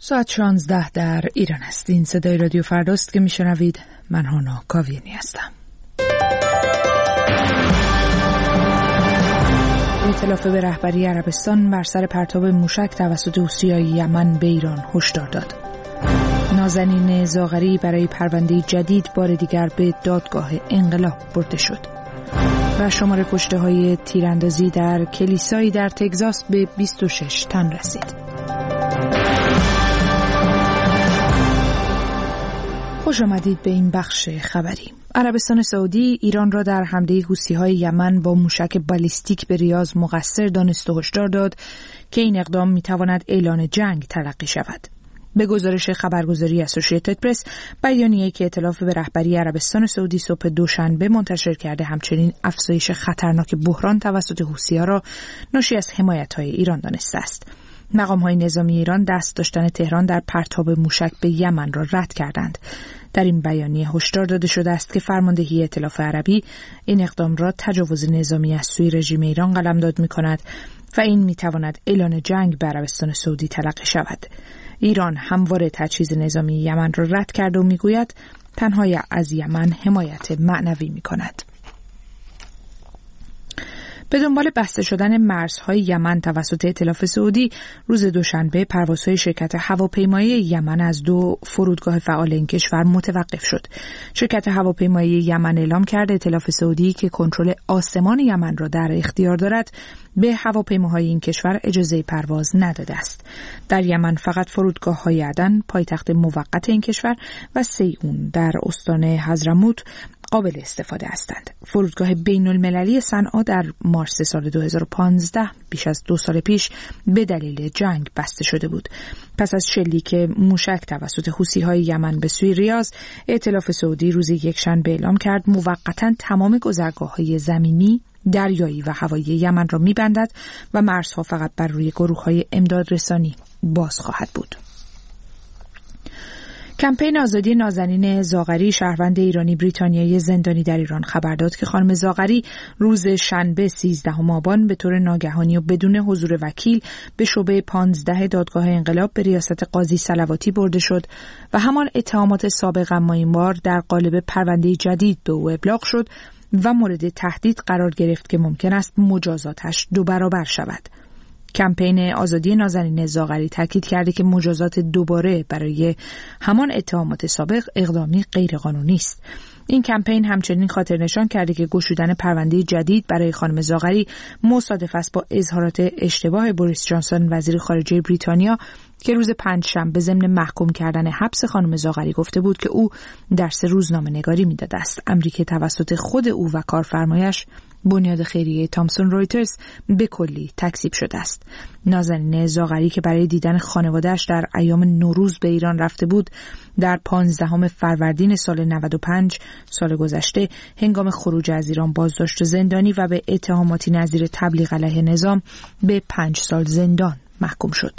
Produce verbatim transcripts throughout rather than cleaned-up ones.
ساعت شانزده در ایران است. این صدای رادیو فرداست که میشنوید. من هانا کاویانی هستم. ائتلاف به رهبری عربستان بر سر پرتاب موشک توسط حوثیای یمن به ایران هشدار داد. نازنین زاغری برای پرونده جدید بار دیگر به دادگاه انقلاب برده شد. و شمار کشته‌های تیراندازی در کلیسایی در تگزاس به بیست و شش تن رسید. خوش آمدید به این بخش خبری. عربستان سعودی ایران را در حمله حوثی‌های یمن با موشک بالیستیک به ریاض مقصر دانست و هشدار داد که این اقدام می‌تواند اعلان جنگ تلقی شود. به گزارش خبرگزاری اسوسییتد پرس، بیانیه‌ای که ائتلاف به رهبری عربستان سعودی صبح دوشنبه منتشر کرده همچنین افزایش خطرناک بحران توسط حوثی‌ها را ناشی از حمایت‌های ایران دانسته است. مقام‌های نظامی ایران دست داشتن تهران در پرتاب موشک به یمن را رد کردند. در این بیانیه هشدار داده شده است که فرماندهی ائتلاف عربی این اقدام را تجاوز نظامی از سوی رژیم ایران قلمداد می‌کند و این می‌تواند اعلان جنگ به عربستان سعودی تلقی شود. ایران همواره تجهیز نظامی یمن را رد کرده و می‌گوید تنها از یمن حمایت معنوی می‌کند. به دنبال بسته شدن مرزهای یمن توسط ائتلاف سعودی، روز دوشنبه پروازهای شرکت هواپیمایی یمن از دو فرودگاه فعال این کشور متوقف شد. شرکت هواپیمایی یمن اعلام کرد ائتلاف سعودی که کنترل آسمان یمن را در اختیار دارد، به هواپیماهای این کشور اجازه پرواز نداده است. در یمن فقط فرودگاه‌های عدن، پایتخت موقت این کشور، و سیئون در استان حضرموت قابل استفاده هستند. فرودگاه بین المللی صنعا در مارس سال دو هزار و پانزده، بیش از دو سال پیش، به دلیل جنگ بسته شده بود. پس از شلیک موشک توسط حوثی‌های یمن به سوی ریاض، ائتلاف سعودی روز یکشنبه اعلام کرد موقتاً تمام گذرگاه‌های زمینی، دریایی و هوایی یمن را می‌بندد و مرزها فقط بر روی گروه‌های امدادرسانی باز خواهد بود. کمپین آزادی نازنین زاغری، شهروند ایرانی بریتانیایی زندانی در ایران، خبر داد که خانم زاغری روز شنبه سیزدهم آبان به طور ناگهانی و بدون حضور وکیل به شعبه پانزده دادگاه انقلاب به ریاست قاضی صلواتی برده شد و همان اتهامات سابق اما این بار در قالب پرونده جدید به او ابلاغ شد و مورد تهدید قرار گرفت که ممکن است مجازاتش دو برابر شود. کمپین آزادی نازنین زاغری تاکید کرده که مجازات دوباره برای همان اتهامات سابق اقدامی غیرقانونی است. این کمپین همچنین خاطر نشان کرده که گشودن پرونده جدید برای خانم زاغری مصادف است با اظهارات اشتباه بوریس جانسون وزیر خارجه بریتانیا که روز پنجشنبه ضمن محکوم کردن حبس خانم زاغری گفته بود که او درس روزنامه‌نگاری می‌داده است، امری که توسط خود او و کارفرمایش بنیاد خیریه تامسون رویترز به کلی تکذیب شده است. نازنین زاغری که برای دیدن خانواده‌اش در ایام نوروز به ایران رفته بود، در پانزدهم فروردین سال نود و پنج سال گذشته هنگام خروج از ایران بازداشت و زندانی و به اتهاماتی نظیر تبلیغ علیه نظام به پنج سال زندان محکوم شد.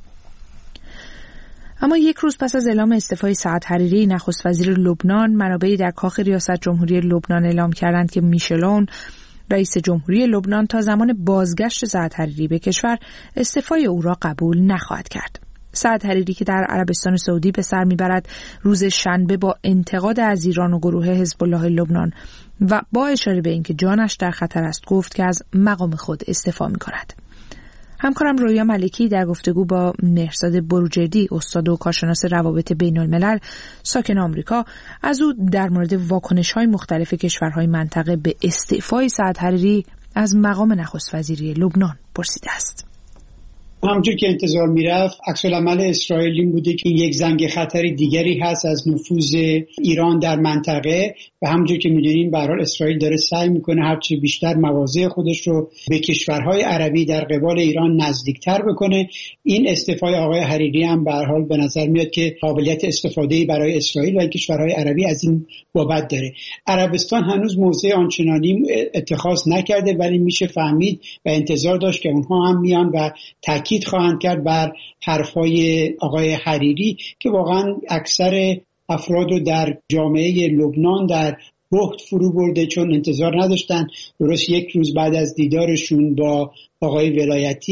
اما یک روز پس از اعلام استعفای سعد حریری، نخست وزیر لبنان، منابعی در کاخ ریاست جمهوری لبنان اعلام کردند که میشل عون، رئیس جمهوری لبنان، تا زمان بازگشت سعد حریری به کشور استعفای او را قبول نخواهد کرد. سعد حریری که در عربستان سعودی به سر میبرد، روز شنبه با انتقاد از ایران و گروه حزب الله لبنان و با اشاره به اینکه جانش در خطر است، گفت که از مقام خود استعفا میکند. همکارم رویا ملکی در گفتگو با مهرزاد بروجردی، استاد و کارشناس روابط بین الملل ساکن آمریکا، از او در مورد واکنش‌های مختلف کشورهای منطقه به استعفای سعد حریری از مقام نخست وزیری لبنان پرسیده است. همونجور که انتظار میرفت، عکس العمل اسرائیل این بوده که یک زنگ خطری دیگری هست از نفوذ ایران در منطقه و همونجور که میدونین به هر حال اسرائیل داره سعی میکنه هرچی بیشتر مواضع خودش رو به کشورهای عربی در قبال ایران نزدیکتر بکنه. این استعفای آقای حریری هم به هر حال به نظر میاد که قابلیت استفاده‌ای برای اسرائیل و کشورهای عربی از این بابت داره. عربستان هنوز موضع آنچنانی اتخاذ نکرده، ولی میشه فهمید و انتظار داشت که اونها هم میان و تاکید خواهند کرد بر حرفای آقای حریری که واقعا اکثر افراد رو در جامعه لبنان در بهت فرو برده، چون انتظار نداشتن درست یک روز بعد از دیدارشون با آقای ولایتی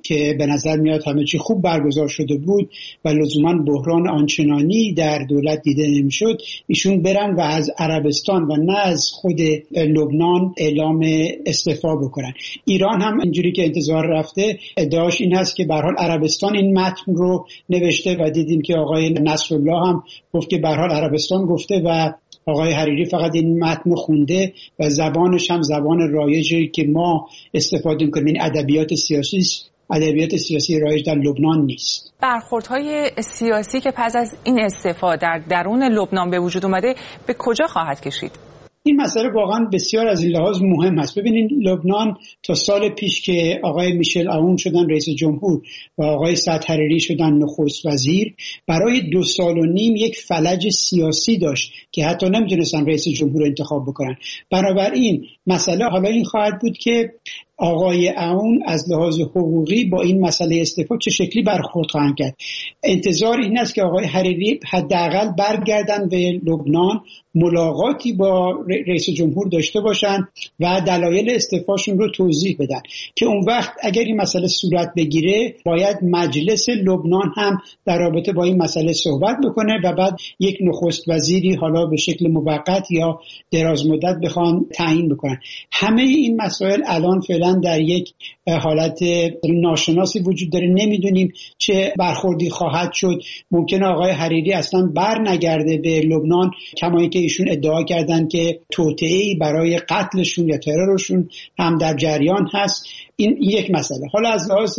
که به نظر میاد همه چی خوب برگزار شده بود و لزوما بحران آنچنانی در دولت دیده نمیشد، ایشون برن و از عربستان و نه از خود لبنان اعلام استعفا بکنن. ایران هم اینجوری که انتظار رفته ادعاش این هست که به هر حال عربستان این متن رو نوشته و دیدیم که آقای نصرالله هم گفت که به هر حال عربستان گفته و آقای حریری فقط این متن خونده و زبانش هم زبان رایجی که ما استفاده می‌کنیم، این ادبیات سیاسی ادبیات سیاسی رایج در لبنان نیست. برخوردهای سیاسی که پس از این استعفا در درون لبنان به وجود اومده به کجا خواهد کشید؟ این مسئله واقعا بسیار از این لحاظ مهم است. ببینید لبنان تا سال پیش که آقای میشل عون شدن رئیس جمهور و آقای سعد حریری شدن نخست وزیر، برای دو سال و نیم یک فلج سیاسی داشت که حتی نمیتونستن رئیس جمهور انتخاب بکنن. بنابراین مسئله حالا این خواهد بود که آقای عون از لحاظ حقوقی با این مسئله استعفا چه شکلی برخورد خواهند کرد. انتظار این است که آقای حریری حداقل برگردن به لبنان، ملاقاتی با رئیس جمهور داشته باشن و دلایل استعفاشون رو توضیح بدن که اون وقت اگر این مسئله صورت بگیره باید مجلس لبنان هم در رابطه با این مسئله صحبت بکنه و بعد یک نخست وزیری حالا به شکل موقت یا دراز مدت بخوان تعیین بکنن. همه این مسائل الان فعلا در یک حالت ناشناسی وجود داره، نمیدونیم چه برخوردی خواهد شد. ممکنه آقای حریری اصلا بر نگرده به لبنان، کما اینکه ایشون ادعا کردن که توطئه‌ای برای قتلشون یا ترورشون هم در جریان هست. این یک مسئله. حالا از لحاظ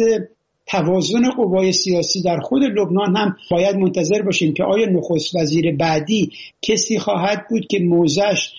توازن قوای سیاسی در خود لبنان هم باید منتظر باشیم که آیا نخست وزیر بعدی کسی خواهد بود که موضعش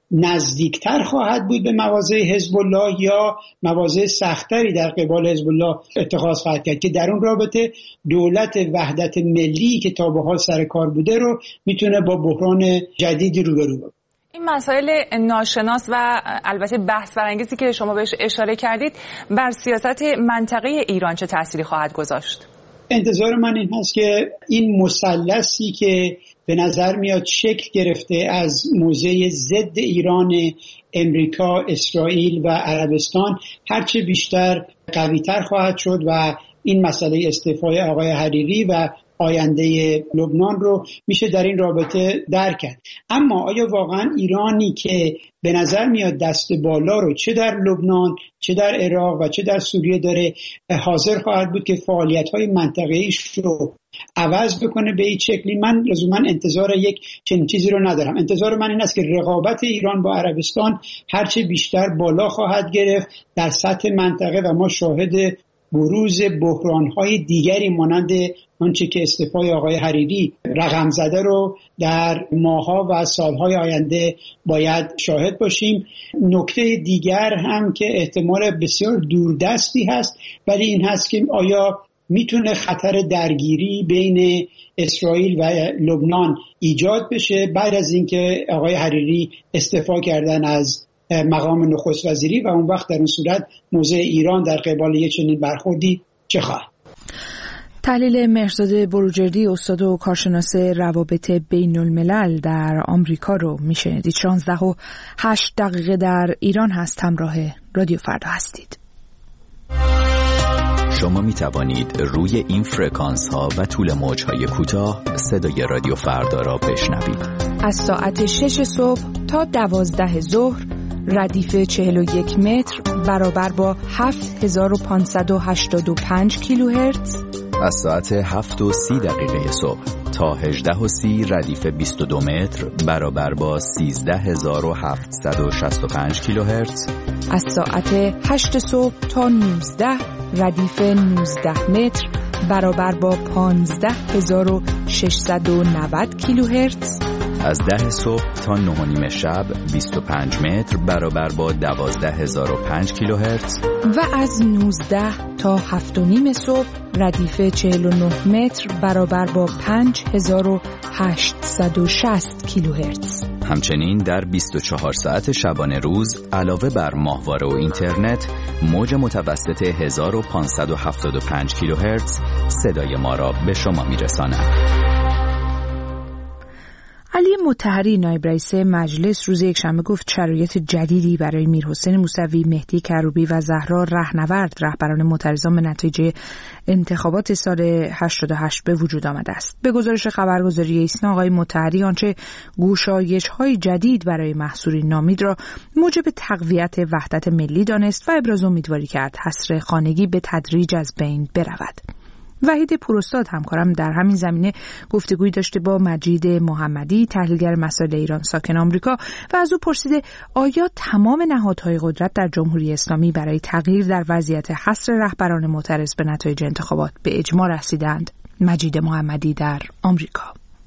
نزدیکتر خواهد بود به مواضع حزب الله یا مواضع سختری در قبال حزب الله اتخاذ خواهد کرد که در اون رابطه دولت وحدت ملی که تا به حال سر کار بوده رو میتونه با بحران جدیدی روبرو بشه. این مسائل ناشناس و البته بحث برانگیزی که شما بهش اشاره کردید بر سیاست منطقه ایران چه تأثیری خواهد گذاشت؟ انتظار من این هست که این مثلثی که به نظر میاد شکل گرفته از موضع ضد ایران، امریکا، اسرائیل و عربستان هرچه بیشتر قوی‌تر خواهد شد و این مسئله استعفای آقای حریری و آینده لبنان رو میشه در این رابطه درک کرد. اما آیا واقعا ایرانی که به نظر میاد دست بالا رو چه در لبنان، چه در عراق و چه در سوریه داره، حاضر خواهد بود که فعالیت‌های منطقه‌ایش رو عوض بکنه به این شکلی؟ من لزوما انتظار یک چنین چیزی رو ندارم. انتظار من این است که رقابت ایران با عربستان هرچه بیشتر بالا خواهد گرفت در سطح منطقه و ما شاهد بروز بحران‌های دیگری مانند آنچه که استعفای آقای حریری رقم زده رو در ماه‌ها و سال‌های آینده باید شاهد باشیم. نکته دیگر هم که احتمال بسیار دوردستی هست ولی این هست که آیا میتونه خطر درگیری بین اسرائیل و لبنان ایجاد بشه بعد از اینکه آقای حریری استعفا کردن از مقام نخست وزیری و اون وقت در اون صورت موضع ایران در قبال یک چنین برخوردی چه خواهد؟ تحلیل مهرزاد بروجردی، استاد و کارشناس روابط بین الملل در آمریکا رو میشنیدید. شانزده و هشت دقیقه در ایران هست. همراه رادیو فردا هستید. شما می توانید روی این فرکانس ها و طول موج های کوتاه صدای رادیو فردا را بشنوید. از ساعت شش صبح تا دوازده ظهر ردیف چهل و یک متر برابر با هفت هزار و پانصد و هشتاد و پنج کیلوهرتز. از ساعت هفت و سی دقیقه صبح تا هجده و سی ردیف بیست و دو متر برابر با سیزده هزار و هفتصد و شصت و پنج کیلوهرتز. از ساعت هشت صبح تا نوزده ردیف نوزده متر برابر با پانزده هزار و ششصد و نود کیلوهرتز. از ده صبح تا نه و نیم شب بیست و پنج متر برابر با دوازده هزار و پنج کیلوهرتز و از نوزده تا هفت و نیم صبح ردیف چهل و نه متر برابر با پنج هزار و هشتصد و شصت کیلوهرتز. همچنین در بیست و چهار ساعت شبانه روز علاوه بر ماهواره و اینترنت موج متوسط هزار و پانصد و هفتاد و پنج کیلوهرتز صدای ما را به شما میرساند. علی مطهری نایب رئیس مجلس روز یکشنبه گفت شرایط جدیدی برای میرحسین موسوی، مهدی کروبی و زهرا رهنورد رهبران معترضان به نتیجه انتخابات سال هشتاد و هشت به وجود آمده است. به گزارش خبرگزاری ایسنا آقای مطهری آنچه گشایش‌های جدید برای محصورین نامید را موجب تقویت وحدت ملی دانست و ابراز امیدواری کرد حصر خانگی به تدریج از بین برود. وحید پوراستاد همکارم در همین زمینه گفتگویی داشته با مجید محمدی، تحلیلگر مسائل ایران ساکن آمریکا، و از او پرسیده آیا تمام نهادهای قدرت در جمهوری اسلامی برای تغییر در وضعیت حصر رهبران معترض به نتایج انتخابات به اجماع رسیدند. مجید محمدی در آمریکا: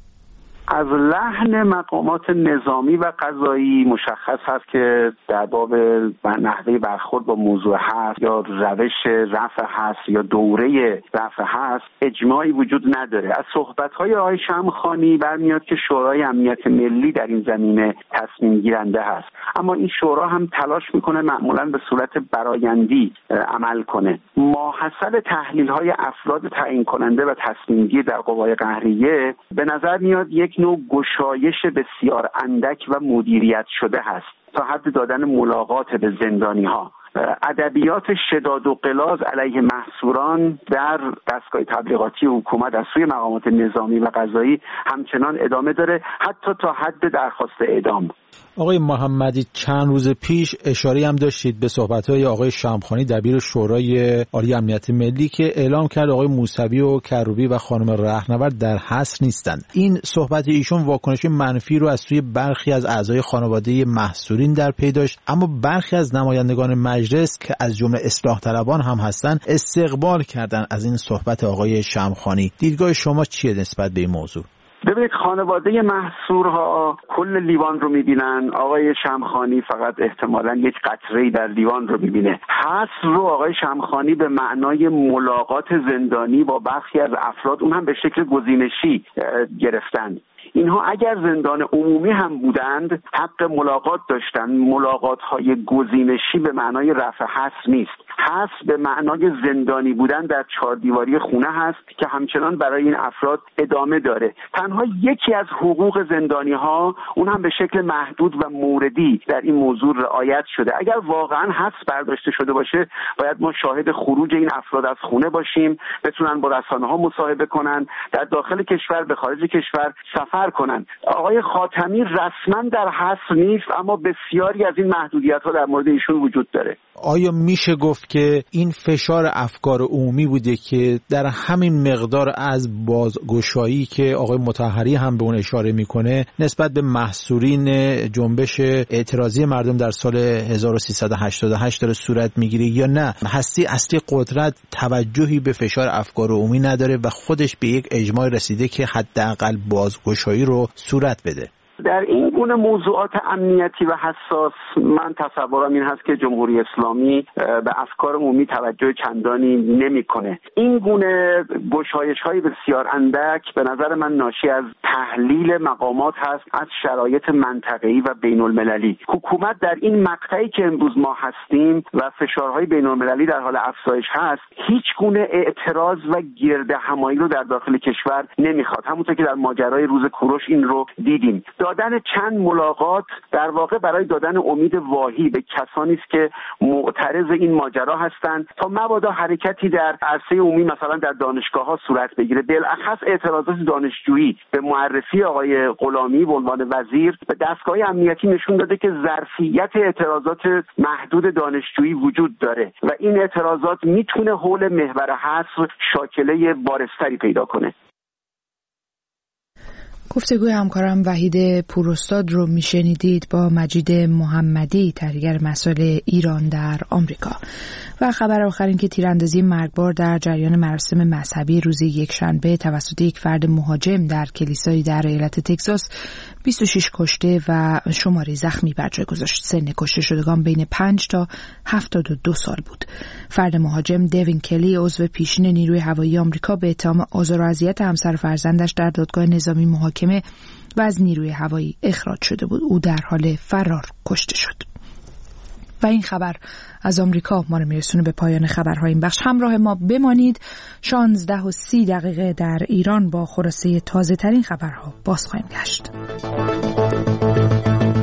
از لحن مقامات نظامی و قضایی مشخص هست که در باب نحوه برخورد با موضوع هست یا روش رفع هست یا دوره رفع هست اجماعی وجود نداره. از صحبت‌های آقای شمخانی برمیاد که شورای امنیت ملی در این زمینه تصمیم گیرنده هست، اما این شورا هم تلاش میکنه معمولاً به صورت برآیندی عمل کنه. ماحصل تحلیل‌های افراد تعیین کننده و تصمیم گیر در قوای قهریه به نظر میاد یک نوع گشایش بسیار اندک و مدیریت شده هست تا حد دادن ملاقات به زندانی ها. ادبیات شداد و غلاظ علیه محصوران در دستگاه تبلیغاتی حکومت از سوی مقامات نظامی و قضایی همچنان ادامه داره، حتی تا حد درخواست اعدام. آقای محمدی، چند روز پیش اشاره هم داشتید به صحبت‌های آقای شمخانی دبیر شورای عالی امنیت ملی که اعلام کرد آقای موسوی و کروبی و خانم رهنورد در حصر نیستند. این صحبت ایشون واکنش منفی رو از سوی برخی از اعضای خانواده محصورین در پی داشت، اما برخی از نمایندگان مجلس که از جمله اصلاح طلبان هم هستند استقبال کردند از این صحبت آقای شمخانی. دیدگاه شما چیه نسبت به این موضوع؟ ببینید، خانواده محصورها کل لیوان رو میبینن، آقای شمخانی فقط احتمالاً یک قطره‌ای در لیوان رو میبینه. حصر رو آقای شمخانی به معنای ملاقات زندانی با برخی از افراد، اون هم به شکل گزینشی گرفتن. اینها اگر زندان عمومی هم بودند حق ملاقات داشتند. ملاقات‌های گزینشی به معنای رفع حصر نیست. حصر به معنای زندانی بودن در چهار دیواری خونه هست که همچنان برای این افراد ادامه داره. تنها یکی از حقوق زندانی‌ها، اون هم به شکل محدود و موردی، در این موضوع رعایت شده. اگر واقعا حصر برداشته شده باشه باید ما شاهد خروج این افراد از خونه باشیم، بتونن با رسانه‌ها مصاحبه کنن، در داخل کشور به خارج کشور سفر کنن. آقای خاتمی رسما در حصر نیست، اما بسیاری از این محدودیت‌ها در مورد ایشون وجود داره. آیا میشه گفت که این فشار افکار عمومی بوده که در همین مقدار از بازگشایی که آقای مطهری هم به اون اشاره میکنه نسبت به محصورین جنبش اعتراضی مردم در سال هزار و سیصد و هشتاد و هشت داره صورت میگیره، یا نه هستی اصلی قدرت توجهی به فشار افکار عمومی نداره و خودش به یک اجماع رسیده که حداقل بازگشایی رو صورت بده؟ در این گونه موضوعات امنیتی و حساس من تصورم این هست که جمهوری اسلامی به افکار عمومی توجه چندانی نمیکنه. این گونه گشایش‌های بسیار اندک به نظر من ناشی از تحلیل مقامات هست از شرایط منطقه‌ای و بین‌المللی. حکومت در این مقطعی که امروز ما هستیم و فشارهای بین‌المللی در حال افزایش هست هیچ گونه اعتراض و گردهمایی رو در داخل کشور نمیخواد. همونطور که در ماجرای روز کوروش این رو دیدیم. دادن چند ملاقات در واقع برای دادن امید واهی به کسانی است که معترض این ماجرا هستند تا مبادا حرکتی در عرصه عمومی مثلا در دانشگاه‌ها صورت بگیره. بالاخص اعتراضات دانشجویی به معرفی آقای غلامی به عنوان وزیر به دستگاه امنیتی نشون داده که ظرفیت اعتراضات محدود دانشجویی وجود داره و این اعتراضات میتونه حول محور حصر شاکله بارزتری پیدا کنه. گفتگوی همکارم وحید پوراستاد رو میشنیدید با مجید محمدی، تحلیلگر مسائل ایران در آمریکا. و خبر آخر این که تیراندازی مرگبار در جریان مراسم مذهبی روز یکشنبه توسط یک فرد مهاجم در کلیسایی در ایالت تگزاس بیست و شش کشته و شماری زخمی بر جای گذاشت. سن کشته شدگان بین پنج تا هفتاد و دو سال بود. فرد مهاجم دیوین کلی عضو پیشین نیروی هوایی آمریکا به اتهام آزار و اذیت همسر فرزندش در دادگاه نظامی محاکمه و از نیروی هوایی اخراج شده بود. او در حال فرار کشته شد. و این خبر از آمریکا ما رو میرسونه به پایان خبرهای این بخش. همراه ما بمانید. شانزده و سی دقیقه در ایران با خلاصه تازه ترین خبرها باز خواهیم گشت.